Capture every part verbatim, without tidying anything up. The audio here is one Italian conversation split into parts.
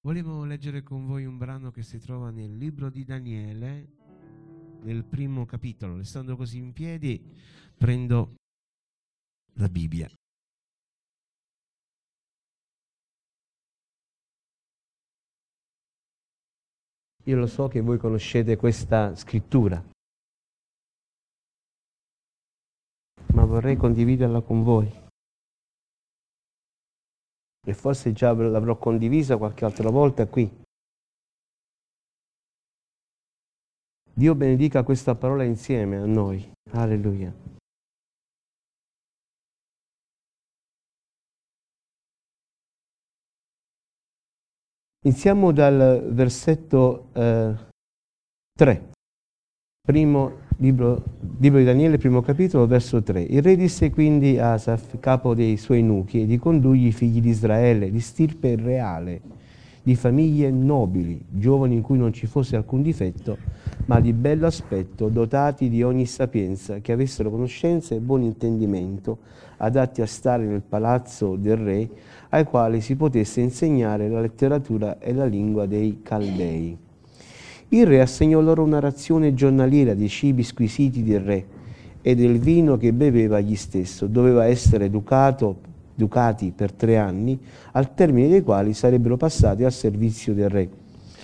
Volevo leggere con voi un brano che si trova nel libro di Daniele, nel primo capitolo. Restando così in piedi, prendo la Bibbia. Io lo so che voi conoscete questa scrittura, ma vorrei condividerla con voi. E forse già l'avrò condivisa qualche altra volta qui. Dio benedica questa parola insieme a noi. Alleluia. Iniziamo dal versetto eh, tre. Primo libro, libro di Daniele, primo capitolo, verso tre. Il re disse quindi a Asaf, capo dei suoi nuchi, di condurgli i figli di Israele, di stirpe reale, di famiglie nobili, giovani in cui non ci fosse alcun difetto, ma di bello aspetto, dotati di ogni sapienza, che avessero conoscenza e buon intendimento, adatti a stare nel palazzo del re, ai quali si potesse insegnare la letteratura e la lingua dei Caldei. Il re assegnò loro una razione giornaliera dei cibi squisiti del re e del vino che beveva egli stesso. Doveva essere educato, educati per tre anni, al termine dei quali sarebbero passati al servizio del re.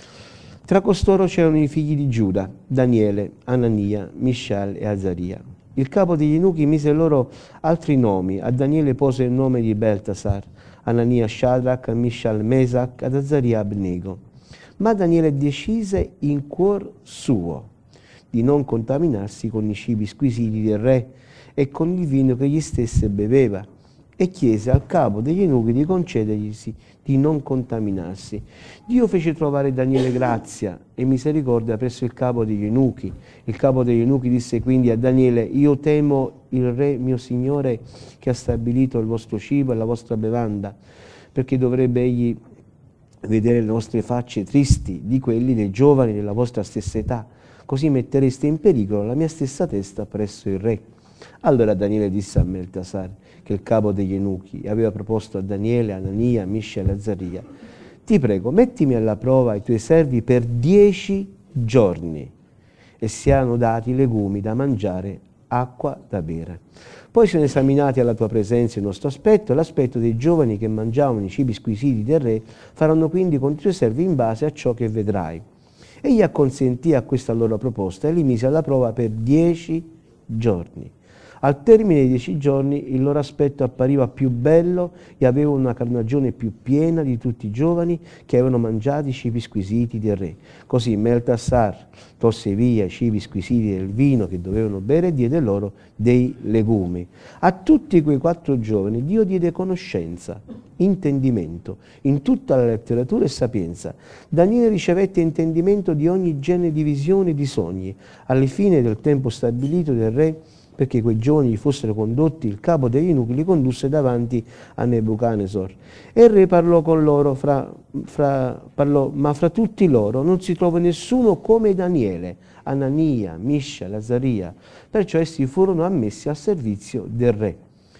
Tra costoro c'erano i figli di Giuda, Daniele, Anania, Mishael e Azaria. Il capo degli eunuchi mise loro altri nomi. A Daniele pose il nome di Beltasar, Anania Shadrach, a Mishael Mesac, ad Azaria Abnego. Ma Daniele decise in cuor suo di non contaminarsi con i cibi squisiti del re e con il vino che egli stesso beveva, e chiese al capo degli eunuchi di concederglisi di non contaminarsi. Dio fece trovare Daniele grazia e misericordia presso il capo degli eunuchi. Il capo degli eunuchi disse quindi a Daniele: io temo il re mio signore, che ha stabilito il vostro cibo e la vostra bevanda, perché dovrebbe egli vedere le nostre facce tristi di quelli dei giovani della vostra stessa età, così mettereste in pericolo la mia stessa testa presso il re. Allora Daniele disse a Beltasar, che il capo degli eunuchi aveva proposto a Daniele, Anania, Mishael e Azaria: ti prego, mettimi alla prova i tuoi servi per dieci giorni e siano dati legumi da mangiare, acqua da bere. Poi sono esaminati alla tua presenza il nostro aspetto e l'aspetto dei giovani che mangiavano i cibi squisiti del re, faranno quindi con i tuoi servi in base a ciò che vedrai. Egli acconsentì a questa loro proposta e li mise alla prova per dieci giorni. Al termine dei dieci giorni il loro aspetto appariva più bello e avevano una carnagione più piena di tutti i giovani che avevano mangiato i cibi squisiti del re. Così Beltasar tolse via i cibi squisiti del vino che dovevano bere e diede loro dei legumi. A tutti quei quattro giovani Dio diede conoscenza, intendimento in tutta la letteratura e sapienza. Daniele ricevette intendimento di ogni genere di visioni e di sogni. Alla fine del tempo stabilito del re, perché quei giovani gli fossero condotti, il capo degli eunuchi li condusse davanti a Nebuchadnezzar. E il re parlò con loro, fra, fra, parlò, ma fra tutti loro non si trova nessuno come Daniele, Anania, Mishael, Azaria. Perciò essi furono ammessi al servizio del re.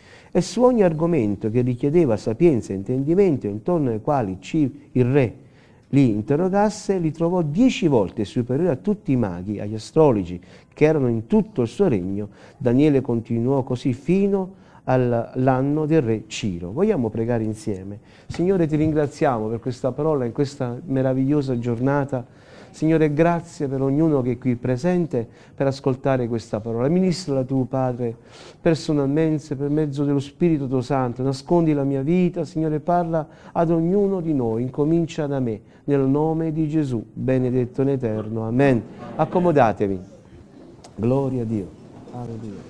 E su ogni argomento che richiedeva sapienza e intendimento, intorno ai quali il re li interrogasse, li trovò dieci volte superiori a tutti i maghi, agli astrologi che erano in tutto il suo regno. Daniele continuò così fino all'anno del re Ciro. Vogliamo pregare insieme? Signore, ti ringraziamo per questa parola in questa meravigliosa giornata. Signore, grazie per ognuno che è qui presente per ascoltare questa parola. Ministrala tu, Padre, personalmente, per mezzo dello Spirito tuo Santo. Nascondi la mia vita, Signore, parla ad ognuno di noi. Incomincia da me, nel nome di Gesù, benedetto in eterno. Amen. Accomodatevi. Gloria a Dio. Alleluia.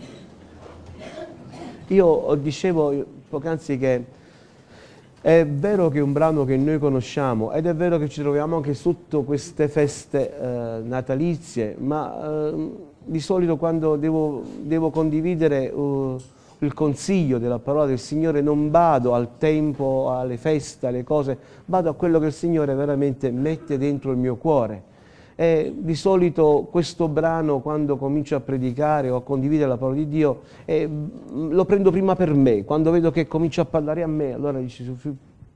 Io dicevo poc'anzi che è vero che è un brano che noi conosciamo ed è vero che ci troviamo anche sotto queste feste eh, natalizie, ma eh, di solito quando devo, devo condividere uh, il consiglio della parola del Signore non vado al tempo, alle feste, alle cose, vado a quello che il Signore veramente mette dentro il mio cuore. E di solito questo brano, quando comincio a predicare o a condividere la parola di Dio, eh, lo prendo prima per me. Quando vedo che comincia a parlare a me, allora dici,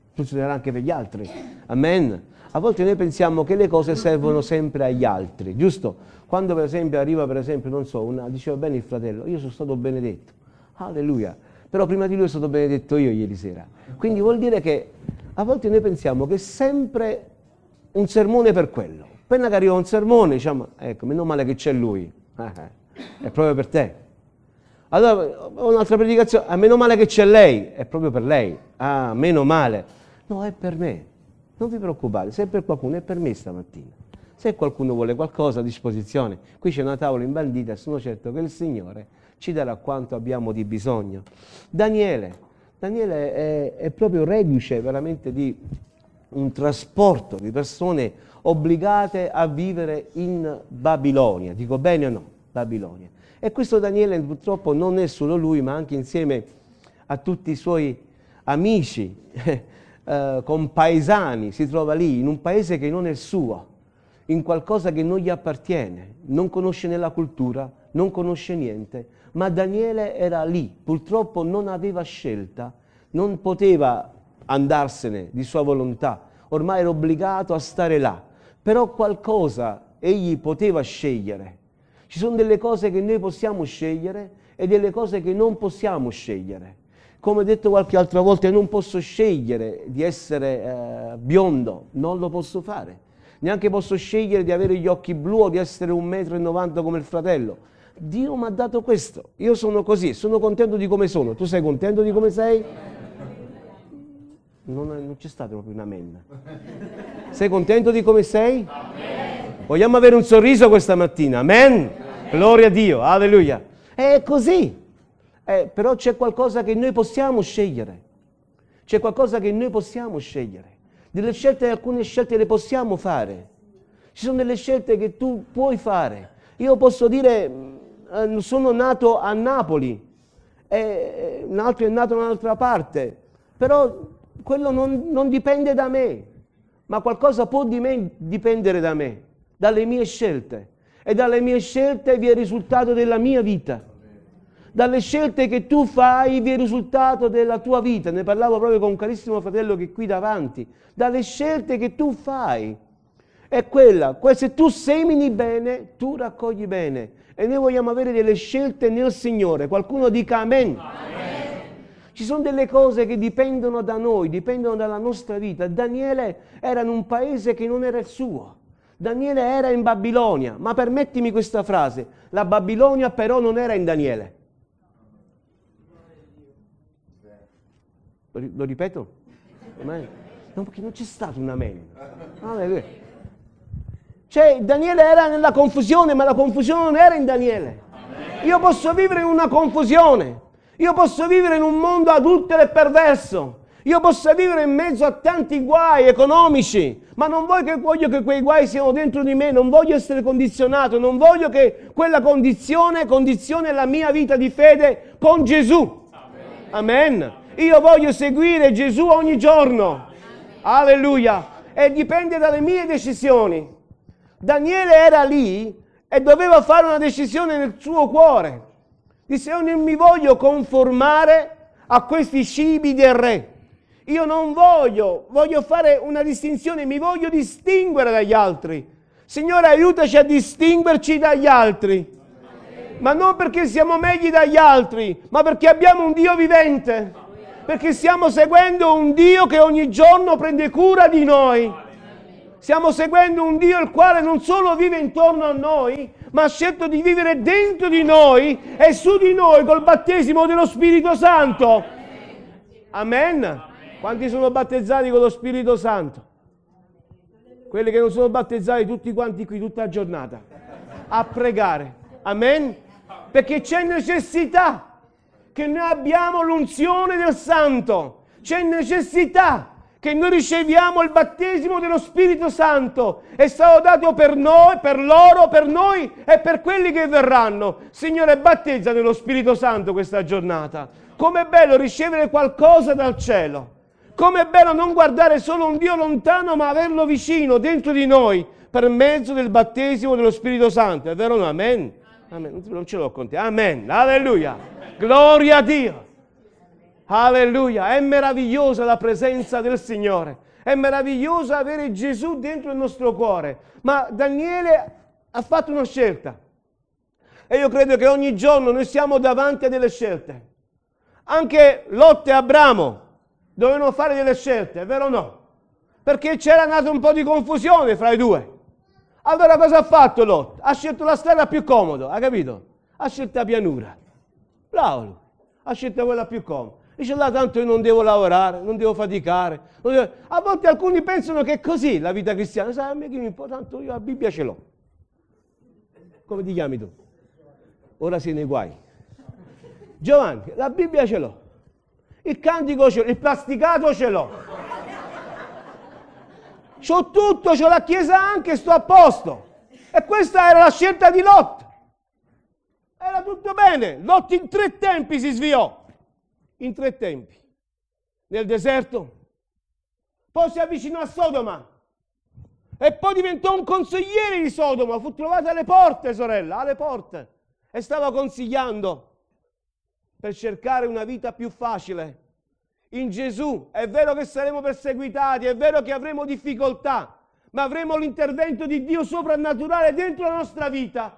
funzionerà anche per gli altri. Amen. A volte noi pensiamo che le cose servono sempre agli altri, giusto? Quando per esempio arriva, per esempio, non so, una, diceva bene il fratello, io sono stato benedetto, alleluia, però prima di lui sono stato benedetto io ieri sera. Quindi vuol dire che a volte noi pensiamo che è sempre un sermone per quello. Appena che arriva un sermone, diciamo, ecco, meno male che c'è lui, è proprio per te. Allora, un'altra predicazione, ah, meno male che c'è lei, è proprio per lei. Ah, meno male. No, è per me. Non vi preoccupate, se è per qualcuno, è per me stamattina. Se qualcuno vuole qualcosa a disposizione, qui c'è una tavola imbandita e sono certo che il Signore ci darà quanto abbiamo di bisogno. Daniele, Daniele è, è proprio reduce veramente di un trasporto di persone obbligate a vivere in Babilonia. Dico bene o no? Babilonia. E questo Daniele purtroppo non è solo lui, ma anche insieme a tutti i suoi amici, eh, compaesani, si trova lì, in un paese che non è il suo, in qualcosa che non gli appartiene, non conosce né la cultura, non conosce niente, ma Daniele era lì, purtroppo non aveva scelta, non poteva andarsene di sua volontà, ormai era obbligato a stare là, però qualcosa egli poteva scegliere. Ci sono delle cose che noi possiamo scegliere e delle cose che non possiamo scegliere. Come ho detto qualche altra volta, io non posso scegliere di essere eh, biondo, non lo posso fare. Neanche posso scegliere di avere gli occhi blu o di essere un metro e novanta come il fratello. Dio mi ha dato questo. Io sono così, sono contento di come sono. Tu sei contento di come sei? Non, non c'è stato proprio un amen. Sei contento di come sei? Amen. Vogliamo avere un sorriso questa mattina? Amen. Amen. Gloria a Dio. Alleluia. È così. Eh, però c'è qualcosa che noi possiamo scegliere. C'è qualcosa che noi possiamo scegliere. Delle scelte, alcune scelte le possiamo fare. Ci sono delle scelte che tu puoi fare. Io posso dire, eh, sono nato a Napoli, e un altro è nato da un'altra parte, però quello non, non dipende da me, ma qualcosa può di me dipendere da me, dalle mie scelte. E dalle mie scelte vi è il risultato della mia vita. Dalle scelte che tu fai vi è il risultato della tua vita. Ne parlavo proprio con un carissimo fratello che è qui davanti. Dalle scelte che tu fai. È quella, se tu semini bene, tu raccogli bene. E noi vogliamo avere delle scelte nel Signore. Qualcuno dica amen. Amen. Ci sono delle cose che dipendono da noi, dipendono dalla nostra vita. Daniele era in un paese che non era il suo. Daniele era in Babilonia. Ma permettimi questa frase. La Babilonia però non era in Daniele. Lo ripeto? Amen. No, perché non c'è stato un amen. Ah, cioè, Daniele era nella confusione, ma la confusione non era in Daniele. Io posso vivere in una confusione. Io posso vivere in un mondo adultero e perverso. Io posso vivere in mezzo a tanti guai economici, ma non voglio che, voglio che quei guai siano dentro di me, non voglio essere condizionato, non voglio che quella condizione condizioni la mia vita di fede con Gesù. Amen. Amen. Io voglio seguire Gesù ogni giorno. Alleluia. E dipende dalle mie decisioni. Daniele era lì e doveva fare una decisione nel suo cuore. Disse, io non mi voglio conformare a questi cibi del re. Io non voglio, voglio fare una distinzione, mi voglio distinguere dagli altri. Signore, aiutaci a distinguerci dagli altri. Ma non perché siamo meglio dagli altri, ma perché abbiamo un Dio vivente. Perché stiamo seguendo un Dio che ogni giorno prende cura di noi. Stiamo seguendo un Dio il quale non solo vive intorno a noi, ma ha scelto di vivere dentro di noi e su di noi col battesimo dello Spirito Santo. Amen. Quanti sono battezzati con lo Spirito Santo? Quelli che non sono battezzati, tutti quanti qui, tutta la giornata, a pregare. Amen. Perché c'è necessità che noi abbiamo l'unzione del Santo. C'è necessità che noi riceviamo il battesimo dello Spirito Santo. È stato dato per noi, per loro, per noi e per quelli che verranno. Signore, battezza nello Spirito Santo questa giornata. Com'è bello ricevere qualcosa dal cielo. Com'è bello non guardare solo un Dio lontano, ma averlo vicino, dentro di noi, per mezzo del battesimo dello Spirito Santo. È vero o no? Amen? Amen. Non ce l'ho con te. Amen. Alleluia. Gloria a Dio. Alleluia, è meravigliosa la presenza del Signore. È meraviglioso avere Gesù dentro il nostro cuore. Ma Daniele ha fatto una scelta. E io credo che ogni giorno noi siamo davanti a delle scelte. Anche Lot e Abramo dovevano fare delle scelte, è vero o no? Perché c'era nata un po' di confusione fra i due. Allora cosa ha fatto Lot? Ha scelto la strada più comoda, ha capito? Ha scelto la pianura. Bravo lui. Ha scelto quella più comoda. Dice là, tanto io non devo lavorare, non devo faticare. Non devo... A volte alcuni pensano che è così la vita cristiana. Sai, a me che mi importa, tanto io la Bibbia ce l'ho. Come ti chiami tu? Ora sei nei guai. Giovanni, la Bibbia ce l'ho. Il cantico ce l'ho, il plasticato ce l'ho. C'ho tutto, c'ho la chiesa anche, sto a posto. E questa era la scelta di Lot. Era tutto bene. Lot in tre tempi si sviò. In tre tempi. Nel deserto. Poi si avvicinò a Sodoma. E poi diventò un consigliere di Sodoma. Fu trovato alle porte, sorella, alle porte. E stava consigliando per cercare una vita più facile. In Gesù è vero che saremo perseguitati, è vero che avremo difficoltà, ma avremo l'intervento di Dio soprannaturale dentro la nostra vita.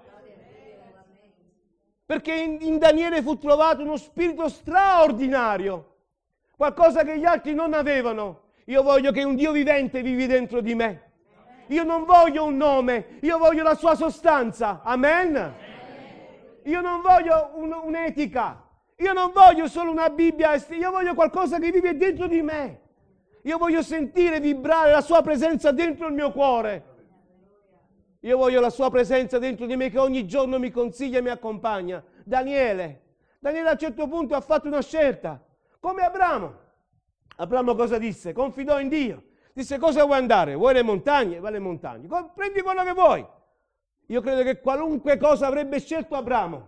Perché in, in Daniele fu trovato uno spirito straordinario, qualcosa che gli altri non avevano. Io voglio che un Dio vivente vivi dentro di me. Io non voglio un nome, io voglio la sua sostanza. Amen? Io non voglio un, un'etica, io non voglio solo una Bibbia, io voglio qualcosa che vive dentro di me. Io voglio sentire vibrare la sua presenza dentro il mio cuore. Io voglio la sua presenza dentro di me che ogni giorno mi consiglia e mi accompagna. Daniele, Daniele a un certo punto ha fatto una scelta, come Abramo. Abramo cosa disse? Confidò in Dio. Disse, cosa vuoi andare? Vuoi le montagne? Vai alle montagne. Prendi quello che vuoi. Io credo che qualunque cosa avrebbe scelto Abramo,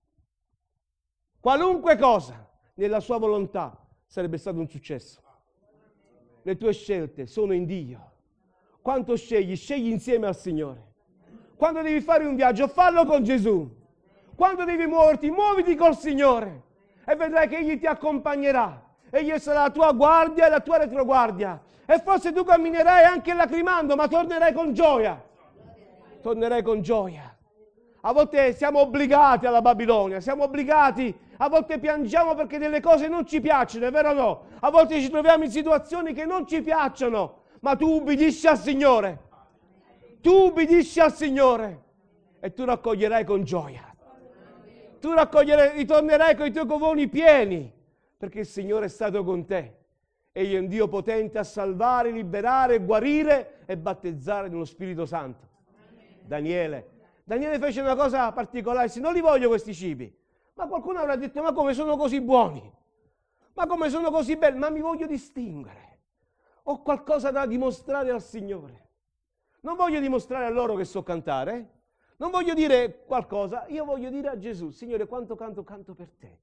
qualunque cosa nella sua volontà sarebbe stato un successo. Le tue scelte sono in Dio. Quanto scegli? Scegli insieme al Signore. Quando devi fare un viaggio, fallo con Gesù. Quando devi muoverti, muoviti col Signore. E vedrai che Egli ti accompagnerà. Egli sarà la tua guardia e la tua retroguardia. E forse tu camminerai anche lacrimando, ma tornerai con gioia. Tornerai con gioia. A volte siamo obbligati alla Babilonia, siamo obbligati, a volte piangiamo perché delle cose non ci piacciono, è vero o no? A volte ci troviamo in situazioni che non ci piacciono, ma tu ubbidisci al Signore. Tu ubbidisci al Signore e tu raccoglierai con gioia. Tu raccoglierai, ritornerai con i tuoi covoni pieni, perché il Signore è stato con te. Egli è un Dio potente a salvare, liberare, guarire e battezzare nello Spirito Santo. Daniele. Daniele fece una cosa particolare, disse, non li voglio questi cibi. Ma qualcuno avrà detto, ma come sono così buoni? Ma come sono così belli? Ma mi voglio distinguere. Ho qualcosa da dimostrare al Signore. Non voglio dimostrare a loro che so cantare. Non voglio dire qualcosa. Io voglio dire a Gesù, Signore, quanto canto, canto per te.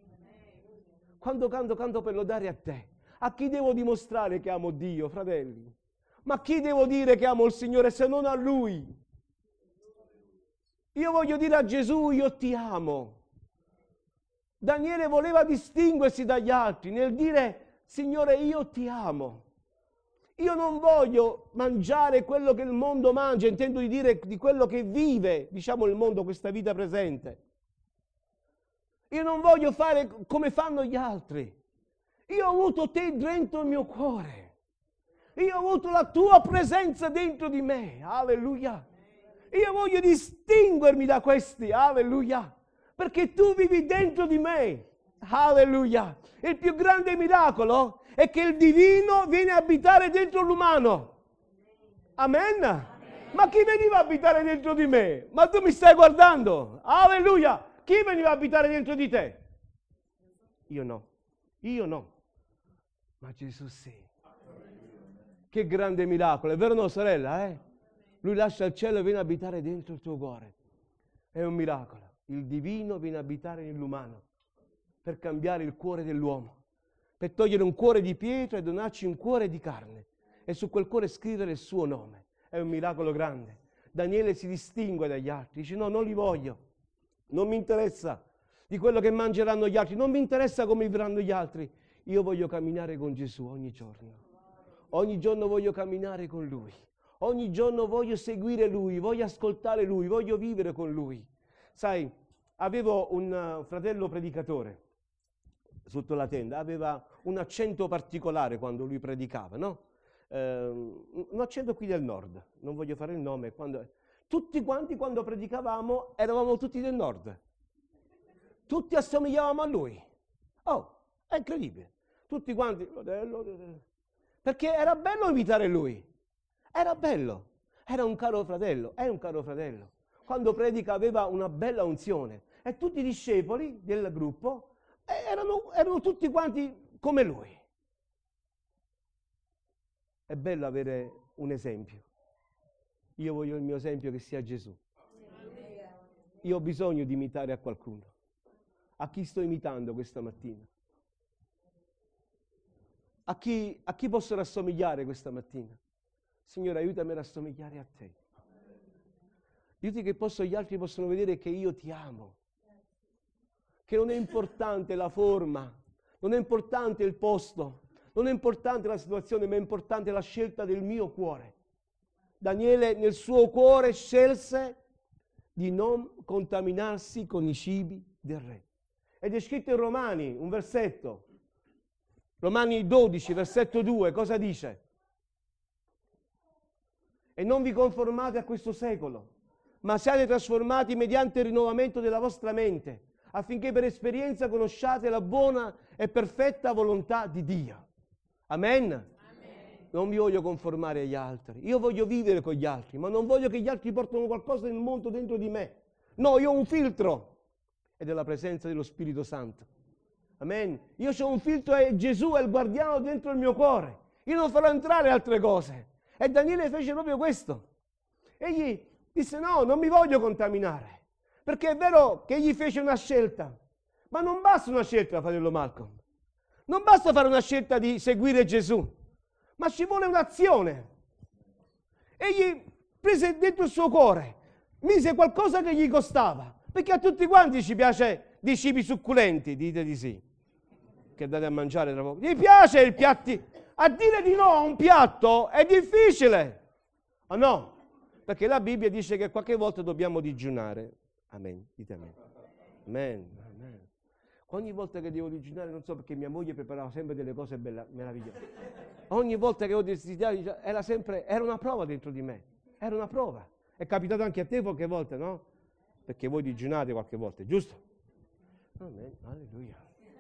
Quando canto, canto per lodare a te. A chi devo dimostrare che amo Dio, fratelli? Ma a chi devo dire che amo il Signore se non a Lui? Io voglio dire a Gesù, io ti amo. Daniele voleva distinguersi dagli altri nel dire, Signore, io ti amo. Io non voglio mangiare quello che il mondo mangia, intendo di dire di quello che vive, diciamo, il mondo, questa vita presente. Io non voglio fare come fanno gli altri. Io ho avuto te dentro il mio cuore. Io ho avuto la tua presenza dentro di me. Alleluia. Io voglio distinguermi da questi, alleluia, perché tu vivi dentro di me, alleluia. Il più grande miracolo è che il divino viene a abitare dentro l'umano. Amen? Amen. Ma chi veniva a abitare dentro di me? Ma tu mi stai guardando, alleluia. Chi veniva a abitare dentro di te? Io no, io no, ma Gesù sì. Che grande miracolo, è vero o no, sorella, eh? Lui lascia il cielo e viene a abitare dentro il tuo cuore. È un miracolo. Il divino viene a abitare nell'umano per cambiare il cuore dell'uomo, per togliere un cuore di pietra e donarci un cuore di carne e su quel cuore scrivere il suo nome. È un miracolo grande. Daniele si distingue dagli altri. Dice, no, non li voglio. Non mi interessa di quello che mangeranno gli altri. Non mi interessa come vivranno gli altri. Io voglio camminare con Gesù ogni giorno. Ogni giorno voglio camminare con Lui. Ogni giorno voglio seguire Lui, voglio ascoltare Lui, voglio vivere con Lui. Sai, avevo un fratello predicatore sotto la tenda, aveva un accento particolare quando lui predicava, no? Eh, un accento qui del nord, non voglio fare il nome. Quando... Tutti quanti quando predicavamo eravamo tutti del nord. Tutti assomigliavamo a lui. Oh, è incredibile. Tutti quanti, perché era bello imitare lui. Era bello. Era un caro fratello, è un caro fratello. Quando predica aveva una bella unzione. E tutti i discepoli del gruppo erano, erano tutti quanti come lui. È bello avere un esempio. Io voglio il mio esempio che sia Gesù. Io ho bisogno di imitare a qualcuno. A chi sto imitando questa mattina? A chi, a chi posso rassomigliare questa mattina? Signore, aiutami a rassomigliare a te. Aiuti che posso, gli altri possono vedere che io ti amo. Che non è importante la forma, non è importante il posto, non è importante la situazione, ma è importante la scelta del mio cuore. Daniele nel suo cuore scelse di non contaminarsi con i cibi del re. Ed è scritto in Romani, un versetto, Romani dodici, versetto due, cosa dice? E non vi conformate a questo secolo, ma siate trasformati mediante il rinnovamento della vostra mente, affinché per esperienza conosciate la buona e perfetta volontà di Dio. Amen? Amen. Non mi voglio conformare agli altri, io voglio vivere con gli altri, ma non voglio che gli altri portino qualcosa del mondo dentro di me. No, io ho un filtro, ed è la presenza dello Spirito Santo. Amen? Io ho un filtro e Gesù è il guardiano dentro il mio cuore. Io non farò entrare altre cose. E Daniele fece proprio questo. Egli disse no, non mi voglio contaminare. Perché è vero che egli fece una scelta, ma non basta una scelta, fratello Malcolm. Non basta fare una scelta di seguire Gesù, ma ci vuole un'azione. Egli prese dentro il suo cuore, mise qualcosa che gli costava, perché a tutti quanti ci piace di cibi succulenti, dite di sì, che date a mangiare tra poco. Gli piace il piatti, a dire di no a un piatto è difficile, o no? Perché la Bibbia dice che qualche volta dobbiamo digiunare. Amen, dite amen. Amen, amen. Ogni volta che devo digiunare, non so perché mia moglie preparava sempre delle cose belle, meravigliose. Ogni volta che ho desiderato, era sempre, era una prova dentro di me, era una prova. È capitato anche a te qualche volta, no? Perché voi digiunate qualche volta, giusto? Amen, alleluia.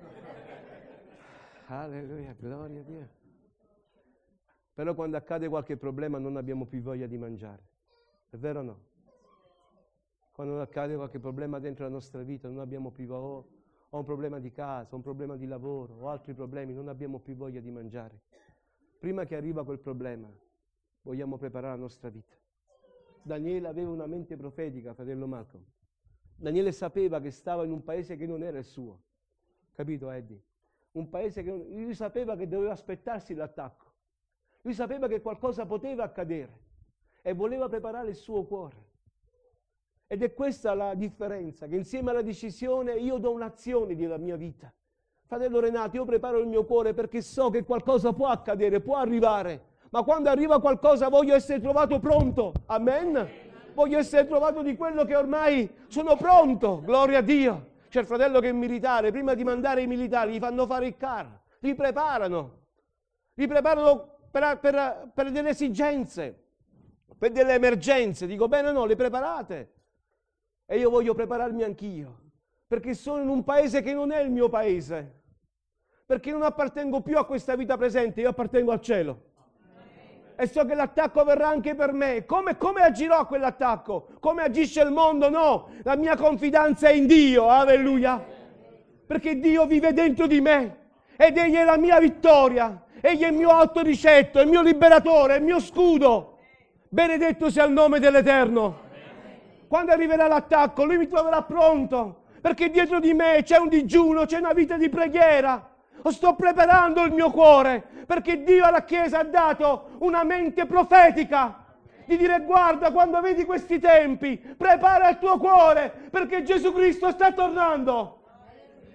Alleluia, gloria a Dio. Però quando accade qualche problema non abbiamo più voglia di mangiare. È vero o no? Quando accade qualche problema dentro la nostra vita non abbiamo più voglia. Ho un problema di casa, un problema di lavoro, o altri problemi, non abbiamo più voglia di mangiare. Prima che arriva quel problema, vogliamo preparare la nostra vita. Daniele aveva una mente profetica, fratello Malcolm. Daniele sapeva che stava in un paese che non era il suo. Capito, Eddie? Un paese che non... Lui sapeva che doveva aspettarsi l'attacco. Lui sapeva che qualcosa poteva accadere e voleva preparare il suo cuore. Ed è questa la differenza, che insieme alla decisione io do un'azione della mia vita. Fratello Renato, io preparo il mio cuore perché so che qualcosa può accadere, può arrivare, ma quando arriva qualcosa voglio essere trovato pronto. Amen? Voglio essere trovato di quello che ormai sono pronto. Gloria a Dio. C'è il fratello che è militare, prima di mandare i militari gli fanno fare il car, li preparano, li preparano per, per, per delle esigenze, per delle emergenze. Dico bene, no, le preparate. E io voglio prepararmi anch'io, perché sono in un paese che non è il mio paese, perché non appartengo più a questa vita presente, io appartengo al cielo. E so che l'attacco verrà anche per me. Come, come agirò a quell'attacco? Come agisce il mondo? No, la mia confidenza è in Dio, alleluia. Perché Dio vive dentro di me ed Egli è la mia vittoria, Egli è il mio alto ricetto, è il mio liberatore, è il mio scudo. Benedetto sia il nome dell'Eterno. Quando arriverà l'attacco, Lui mi troverà pronto, perché dietro di me c'è un digiuno, c'è una vita di preghiera. Sto preparando il mio cuore, perché Dio alla Chiesa ha dato una mente profetica, di dire guarda, quando vedi questi tempi, prepara il tuo cuore, perché Gesù Cristo sta tornando.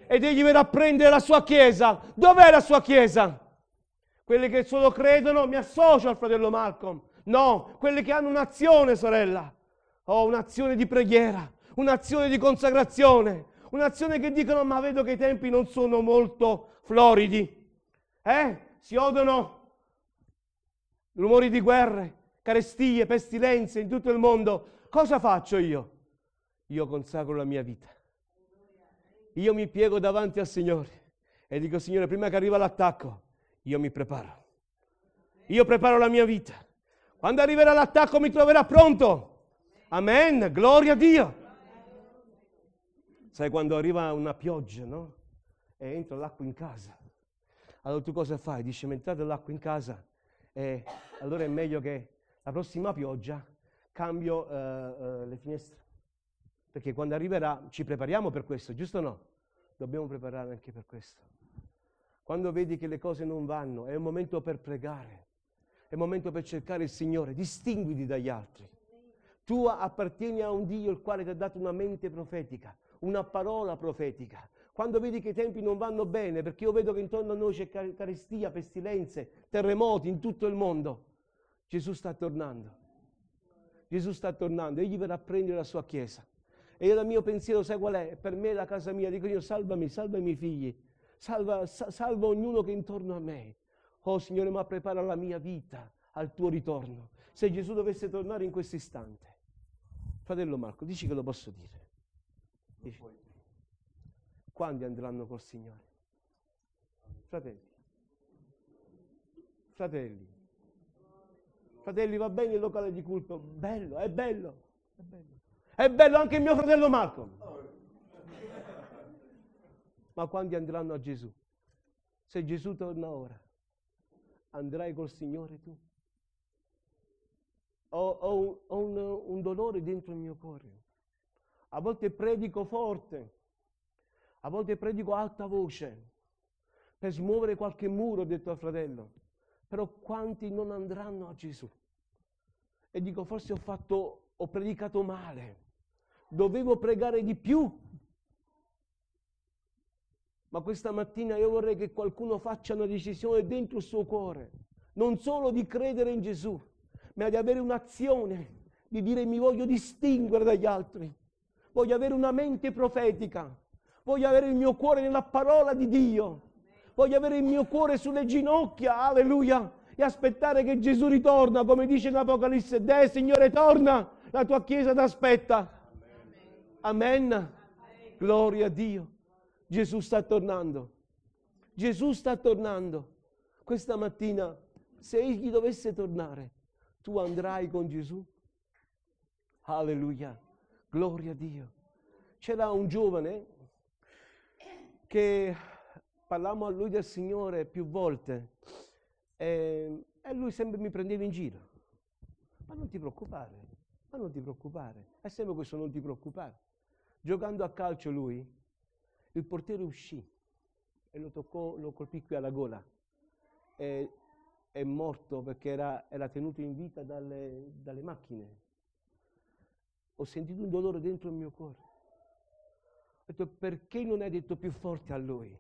ed egli verrà a prendere la sua chiesa. Dov'è la sua chiesa? Quelli che solo credono, mi associo al fratello Malcolm. No, quelli che hanno un'azione, sorella. Oh, un'azione di preghiera, un'azione di consacrazione, un'azione che dicono, ma vedo che i tempi non sono molto floridi. Eh? Si odono rumori di guerre, carestie, pestilenze in tutto il mondo. Cosa faccio io? Io consacro la mia vita. Io mi piego davanti al Signore e dico, Signore, prima che arriva l'attacco, io mi preparo. Io preparo la mia vita. Quando arriverà l'attacco mi troverà pronto. Amen, gloria a Dio. Sai quando arriva una pioggia, no? E entra l'acqua in casa. Allora tu cosa fai? Dici, entrate l'acqua in casa e allora è meglio che la prossima pioggia cambio uh, uh, le finestre. Perché quando arriverà ci prepariamo per questo, giusto o no? Dobbiamo preparare anche per questo. Quando vedi che le cose non vanno, è un momento per pregare, è un momento per cercare il Signore, distinguiti dagli altri. Tu appartieni a un Dio il quale ti ha dato una mente profetica, una parola profetica. Quando vedi che i tempi non vanno bene, perché io vedo che intorno a noi c'è carestia, pestilenze, terremoti in tutto il mondo, Gesù sta tornando. Gesù sta tornando, egli verrà a prendere la sua chiesa. E io il mio pensiero, sai qual è? Per me la casa mia, dico io, salvami, salva i miei figli, salva, sa, salva ognuno che è intorno a me. Oh Signore, ma prepara la mia vita al tuo ritorno. Se Gesù dovesse tornare in questo istante, fratello Marco, dici che lo posso dire. Dici. Quando andranno col Signore? Fratelli. Fratelli. Fratelli, va bene il locale di culto? Bello, è bello. È bello. È bello anche il mio fratello Marco. Ma quando andranno a Gesù? Se Gesù torna ora, andrai col Signore tu? Ho, ho, ho un, un dolore dentro il mio cuore. A volte predico forte, a volte predico a alta voce, per smuovere qualche muro, ho detto al fratello. Però quanti non andranno a Gesù? E dico, forse ho fatto, ho predicato male. Dovevo pregare di più. Ma questa mattina io vorrei che qualcuno faccia una decisione dentro il suo cuore, non solo di credere in Gesù, ma di avere un'azione, di dire mi voglio distinguere dagli altri, voglio avere una mente profetica, voglio avere il mio cuore nella parola di Dio, voglio avere il mio cuore sulle ginocchia, alleluia, e aspettare che Gesù ritorna, come dice in Apocalisse, Deh, Signore, torna, la tua chiesa ti aspetta. Amen. Amen. Gloria a Dio. Gesù sta tornando. Gesù sta tornando. Questa mattina, se egli dovesse tornare, tu andrai con Gesù? Alleluia. Gloria a Dio. C'era un giovane che parlammo a lui del Signore più volte e, e lui sempre mi prendeva in giro. Ma non ti preoccupare, ma non ti preoccupare. È sempre questo, non ti preoccupare. Giocando a calcio lui, il portiere uscì e lo toccò, lo colpì qui alla gola. E, è morto perché era, era tenuto in vita dalle, dalle macchine. Ho sentito un dolore dentro il mio cuore. Ho detto, perché non hai detto più forte a lui?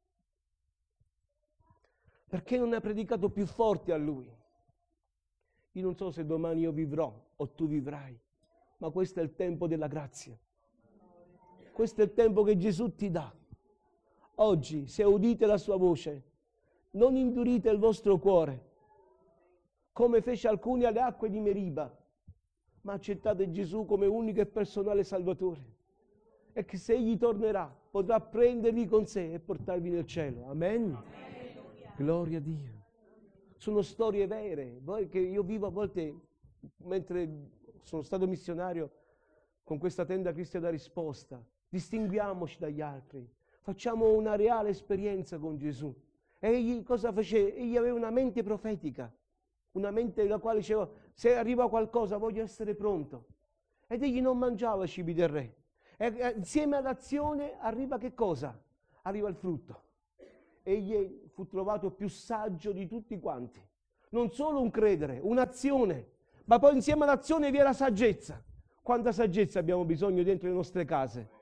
Perché non hai predicato più forte a lui? Io non so se domani io vivrò o tu vivrai, ma questo è il tempo della grazia. Questo è il tempo che Gesù ti dà. Oggi, se udite la sua voce, non indurite il vostro cuore, come fece alcuni alle acque di Meriba, ma accettate Gesù come unico e personale Salvatore. E che se egli tornerà, potrà prendervi con sé e portarvi nel cielo. Amen. Alleluia. Gloria a Dio. Sono storie vere, che io vivo a volte, mentre sono stato missionario, con questa tenda Cristiana Risposta. Distinguiamoci dagli altri, facciamo una reale esperienza con Gesù. E egli cosa faceva? Egli aveva una mente profetica, una mente nella quale diceva, se arriva qualcosa voglio essere pronto. Ed egli non mangiava cibi del re. E, e, insieme all'azione arriva che cosa? Arriva il frutto. Egli fu trovato più saggio di tutti quanti. Non solo un credere, un'azione, ma poi insieme all'azione vi è la saggezza. Quanta saggezza abbiamo bisogno dentro le nostre case?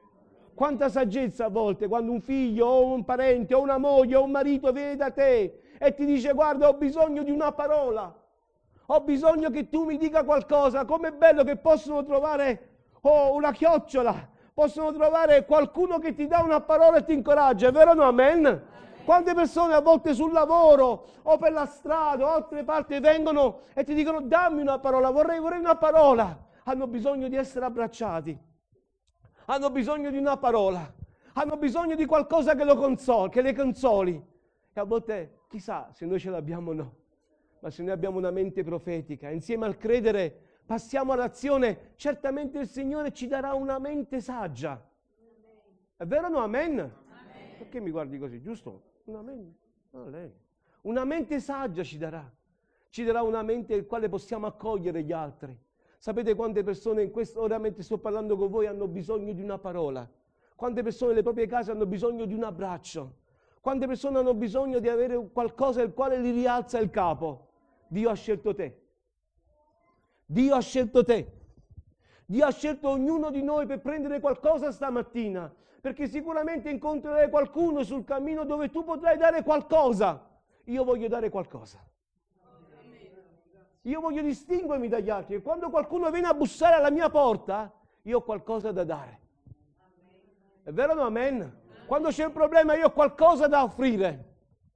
Quanta saggezza a volte quando un figlio o un parente o una moglie o un marito viene da te e ti dice guarda ho bisogno di una parola, ho bisogno che tu mi dica qualcosa. Com'è bello che possono trovare oh, una chiocciola, possono trovare qualcuno che ti dà una parola e ti incoraggia, è vero o no? Amen? Quante persone a volte sul lavoro o per la strada o altre parti vengono e ti dicono dammi una parola, vorrei, vorrei una parola. Hanno bisogno di essere abbracciati, hanno bisogno di una parola, hanno bisogno di qualcosa che, lo consoli, che le consoli. E a volte chissà se noi ce l'abbiamo o no, ma se noi abbiamo una mente profetica, insieme al credere passiamo all'azione, certamente il Signore ci darà una mente saggia. È vero o no? Amen? Amen. Perché mi guardi così, giusto? Una mente, no, lei. Una mente saggia ci darà. Ci darà una mente nel quale possiamo accogliere gli altri. Sapete quante persone in questo, ora mentre sto parlando con voi, hanno bisogno di una parola? Quante persone nelle proprie case hanno bisogno di un abbraccio? Quante persone hanno bisogno di avere qualcosa il quale li rialza il capo? Dio ha scelto te. Dio ha scelto te. Dio ha scelto ognuno di noi per prendere qualcosa stamattina, perché sicuramente incontrerai qualcuno sul cammino dove tu potrai dare qualcosa. Io voglio dare qualcosa. Io voglio distinguermi dagli altri e quando qualcuno viene a bussare alla mia porta, io ho qualcosa da dare. È vero o no? Amen? Quando c'è un problema io ho qualcosa da offrire.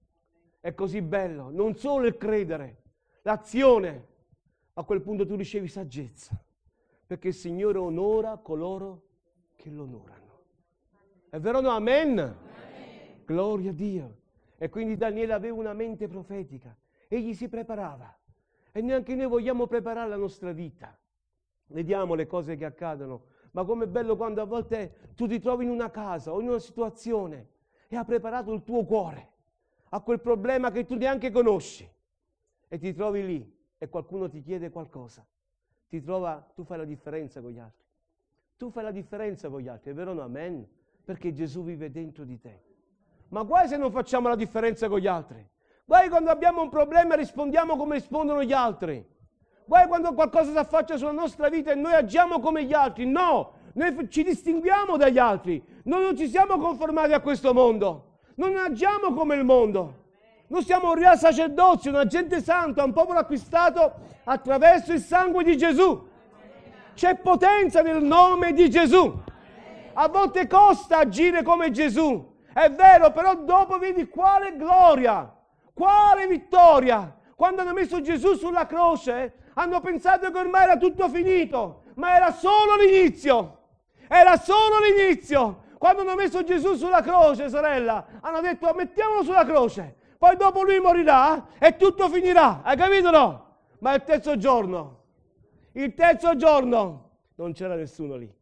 È così bello, non solo il credere, l'azione. A quel punto tu ricevi saggezza, perché il Signore onora coloro che lo onorano. È vero o no? Amen? Amen? Gloria a Dio. E quindi Daniele aveva una mente profetica. Egli si preparava. E neanche noi vogliamo preparare la nostra vita. Vediamo le cose che accadono. Ma com'è bello quando a volte tu ti trovi in una casa o in una situazione e ha preparato il tuo cuore a quel problema che tu neanche conosci. E ti trovi lì e qualcuno ti chiede qualcosa. Ti trova, tu fai la differenza con gli altri. Tu fai la differenza con gli altri, è vero o no? Amen? Perché Gesù vive dentro di te. Ma guai se non facciamo la differenza con gli altri. Guai quando abbiamo un problema e rispondiamo come rispondono gli altri. Guai quando qualcosa si affaccia sulla nostra vita e noi agiamo come gli altri. No, noi ci distinguiamo dagli altri. Noi non ci siamo conformati a questo mondo. Non agiamo come il mondo. Noi siamo un real sacerdozio, un agente santo, un popolo acquistato attraverso il sangue di Gesù. C'è potenza nel nome di Gesù. A volte costa agire come Gesù. È vero, però dopo vedi quale gloria. Quale vittoria! Quando hanno messo Gesù sulla croce, hanno pensato che ormai era tutto finito, ma era solo l'inizio. Era solo l'inizio. Quando hanno messo Gesù sulla croce, sorella, hanno detto mettiamolo sulla croce, poi dopo lui morirà e tutto finirà. Hai capito no? Ma il terzo giorno, il terzo giorno, non c'era nessuno lì.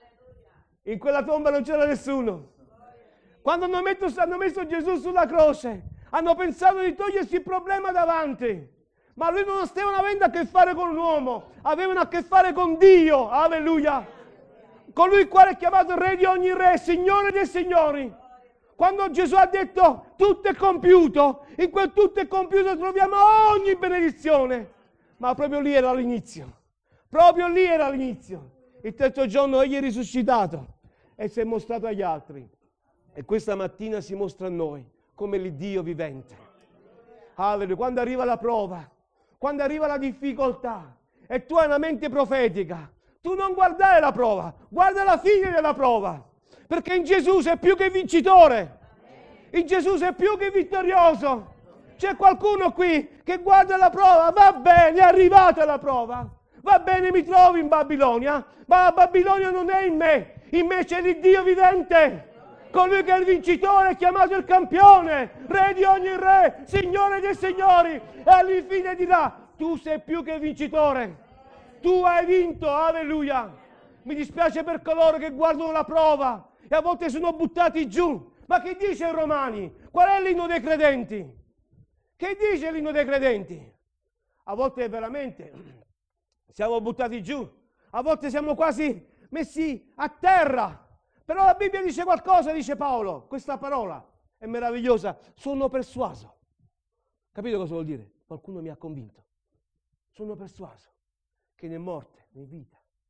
In quella tomba non c'era nessuno. Quando hanno messo, hanno messo Gesù sulla croce, hanno pensato di togliersi il problema davanti, ma lui non stavano avendo a che fare con l'uomo, avevano a che fare con Dio, alleluia, colui il quale è chiamato Re di ogni Re, Signore dei Signori. Quando Gesù ha detto tutto è compiuto, in quel tutto è compiuto troviamo ogni benedizione, ma proprio lì era l'inizio, proprio lì era l'inizio. Il terzo giorno egli è risuscitato e si è mostrato agli altri e questa mattina si mostra a noi come l'Iddio vivente. Alleluia. Quando arriva la prova, quando arriva la difficoltà e tu hai una mente profetica, tu non guardare la prova, guarda la fine della prova, perché in Gesù sei più che vincitore, in Gesù sei più che vittorioso. C'è qualcuno qui che guarda la prova, va bene, è arrivata la prova, va bene, mi trovo in Babilonia, ma la Babilonia non è in me, in me c'è l'Iddio vivente. Colui che è il vincitore è chiamato il campione, Re di ogni Re, Signore dei Signori, e all'infine dirà, tu sei più che vincitore, tu hai vinto, alleluia. Mi dispiace per coloro che guardano la prova e a volte sono buttati giù. Ma che dice in Romani? Qual è l'inno dei credenti? Che dice l'inno dei credenti? A volte veramente siamo buttati giù, a volte siamo quasi messi a terra. Però la Bibbia dice qualcosa, dice Paolo, questa parola è meravigliosa, sono persuaso. Capito cosa vuol dire? Qualcuno mi ha convinto. Sono persuaso che né morte né vita,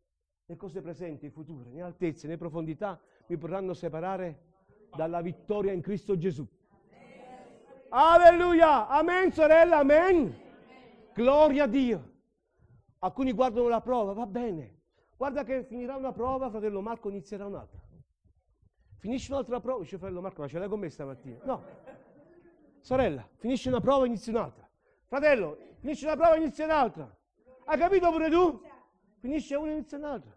le cose presenti e future, né altezze né profondità mi potranno separare dalla vittoria in Cristo Gesù. Alleluia! Amen, sorella, amen! Gloria a Dio! Alcuni guardano la prova, va bene. Guarda che finirà una prova, fratello Marco inizierà un'altra. Finisce un'altra prova, dice fratello Marco, ma ce l'hai con me stamattina? No. Sorella, finisce una prova, inizia un'altra. Fratello, finisce una prova, inizia un'altra. Hai capito pure tu? Finisce una, inizia un'altra.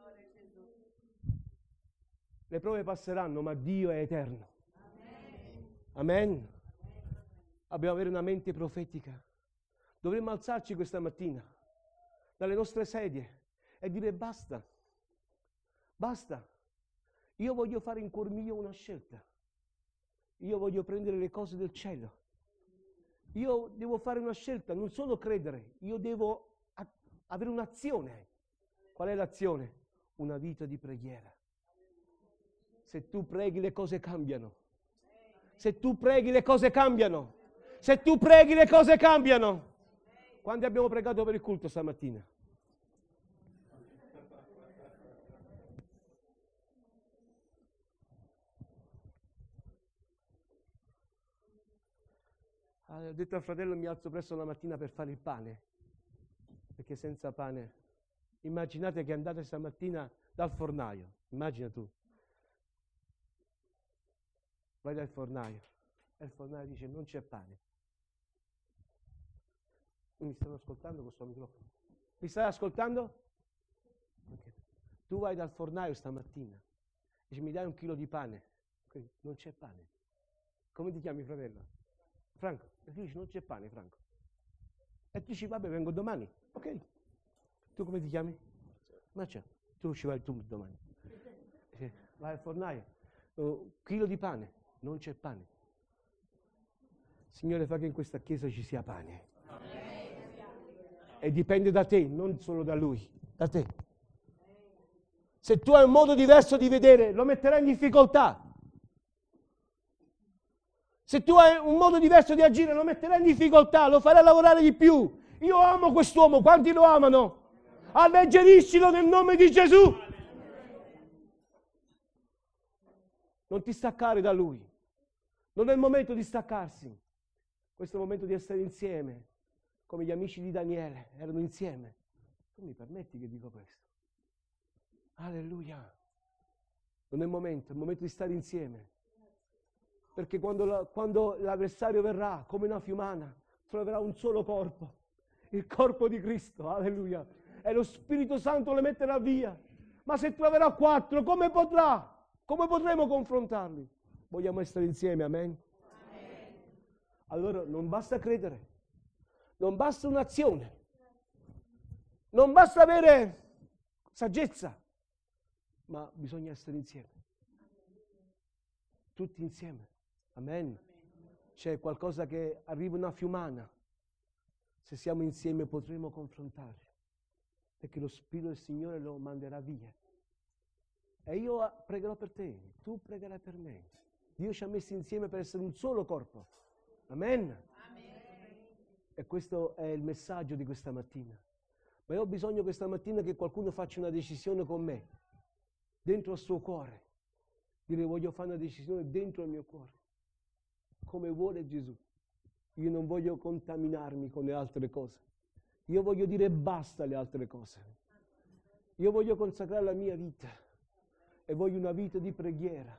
Le prove passeranno, ma Dio è eterno. Amen. Dobbiamo avere una mente profetica. Dovremmo alzarci questa mattina dalle nostre sedie e dire basta, basta. Io voglio fare in cuor mio una scelta. Io voglio prendere le cose del cielo. Io devo fare una scelta, non solo credere, io devo a- avere un'azione. Qual è l'azione? Una vita di preghiera. Se tu preghi le cose cambiano. Se tu preghi le cose cambiano. Se tu preghi le cose cambiano. Quando abbiamo pregato per il culto stamattina? Ho detto al fratello mi alzo presto la mattina per fare il pane, perché senza pane, immaginate che andate stamattina dal fornaio, immagina tu, vai dal fornaio e il fornaio dice non c'è pane. Mi stanno ascoltando questo microfono? Mi stai ascoltando? Okay. Tu vai dal fornaio stamattina, dici mi dai un chilo di pane, okay. Non c'è pane. Come ti chiami fratello? Franco, e tu dici non c'è pane, Franco. E tu dici vabbè vengo domani, ok. Tu come ti chiami? Marcia, tu ci vai tu domani. Vai al fornaio, un chilo di pane, non c'è pane. Signore, fa che in questa chiesa ci sia pane. E dipende da te, non solo da Lui, da te. Se tu hai un modo diverso di vedere, lo metterai in difficoltà. Se tu hai un modo diverso di agire, lo metterai in difficoltà, lo farai lavorare di più. Io amo quest'uomo, quanti lo amano? Alleggeriscilo nel nome di Gesù. Non ti staccare da Lui. Non è il momento di staccarsi. Questo è il momento di essere insieme, come gli amici di Daniele erano insieme. Tu mi permetti che dico questo? Alleluia. Non è il momento, è il momento di stare insieme. Perché quando, la, quando l'avversario verrà come una fiumana, troverà un solo corpo, il corpo di Cristo, alleluia. E lo Spirito Santo le metterà via. Ma se troverà quattro, come potrà? Come potremo confrontarli? Vogliamo essere insieme, amen? Amen. Allora non basta credere, non basta un'azione, non basta avere saggezza, ma bisogna essere insieme. Tutti insieme. Amen. C'è qualcosa che arriva una fiumana. Se siamo insieme potremo confrontare. Perché lo Spirito del Signore lo manderà via. E io pregherò per te, tu pregherai per me. Dio ci ha messi insieme per essere un solo corpo. Amen. Amen. E questo è il messaggio di questa mattina. Ma io ho bisogno questa mattina che qualcuno faccia una decisione con me, dentro al suo cuore. Dire voglio fare una decisione dentro il mio cuore. Come vuole Gesù. Io non voglio contaminarmi con le altre cose. Io voglio dire basta alle altre cose. Io voglio consacrare la mia vita e voglio una vita di preghiera.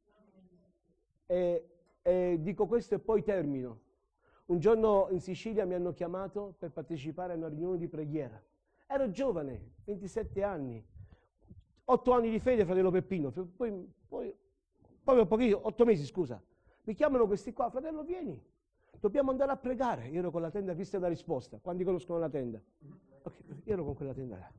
E, e dico questo e poi termino. Un giorno in Sicilia mi hanno chiamato per partecipare a una riunione di preghiera. Ero giovane, ventisette anni, otto anni di fede, fratello Peppino, poi, poi, poi pochino, otto mesi, scusa. Mi chiamano questi qua, fratello vieni, dobbiamo andare a pregare. Io ero con la tenda Cristo da risposta, quando conoscono la tenda? Okay, io ero con quella tenda là.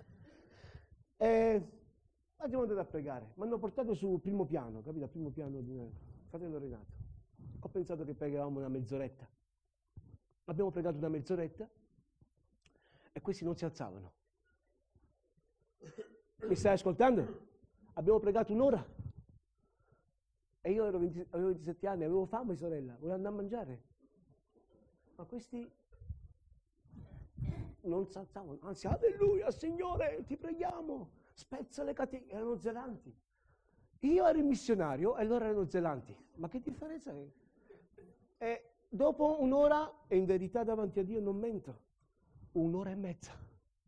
E andiamo andare a pregare, mi hanno portato sul primo piano, capito? Al primo piano di fratello Renato. Ho pensato che pregavamo una mezz'oretta. Abbiamo pregato una mezz'oretta e questi non si alzavano. Mi stai ascoltando? Abbiamo pregato un'ora. E io ero venti, avevo ventisette anni, avevo fame, sorella, volevo andare a mangiare. Ma questi non si alzavano, anzi, alleluia, Signore, ti preghiamo. spezza le catene, erano zelanti. Io ero il missionario e loro erano zelanti. Ma che differenza è? E dopo un'ora, e in verità davanti a Dio non mento, un'ora e mezza,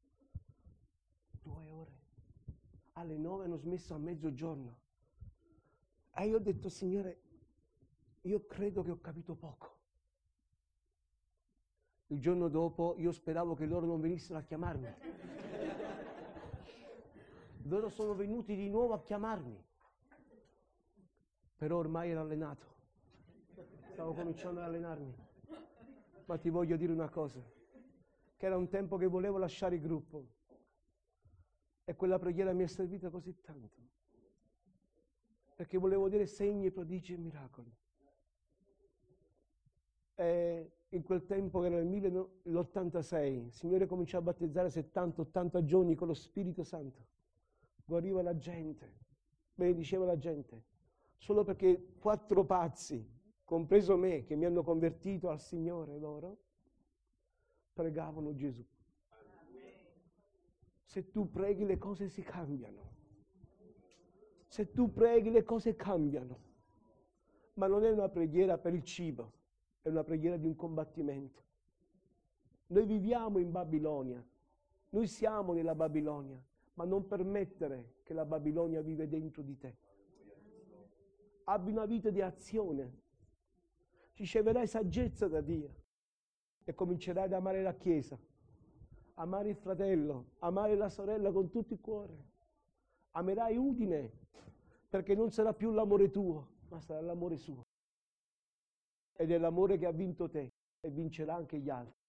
due ore, alle nove hanno smesso a mezzogiorno. E io ho detto, Signore, io credo che ho capito poco. Il giorno dopo io speravo che loro non venissero a chiamarmi. Loro sono venuti di nuovo a chiamarmi. Però ormai ero allenato. Stavo cominciando ad allenarmi. Ma ti voglio dire una cosa, che era un tempo che volevo lasciare il gruppo. E quella preghiera mi è servita così tanto. Perché volevo vedere segni, prodigi e miracoli. E in quel tempo, che era nel milleottantasei, il Signore cominciò a battezzare settanta ottanta giorni con lo Spirito Santo. Guariva la gente, benediceva la gente, solo perché quattro pazzi, compreso me, che mi hanno convertito al Signore loro, pregavano Gesù. Se tu preghi le cose si cambiano. Se tu preghi le cose cambiano. Ma non è una preghiera per il cibo. È una preghiera di un combattimento. Noi viviamo in Babilonia, noi siamo nella Babilonia, ma non permettere che la Babilonia vive dentro di te. Abbi una vita di azione, riceverai saggezza da Dio e comincerai ad amare la Chiesa, amare il fratello, amare la sorella con tutto il cuore. Amerai Udine, perché non sarà più l'amore tuo, ma sarà l'amore suo. Ed è l'amore che ha vinto te e vincerà anche gli altri.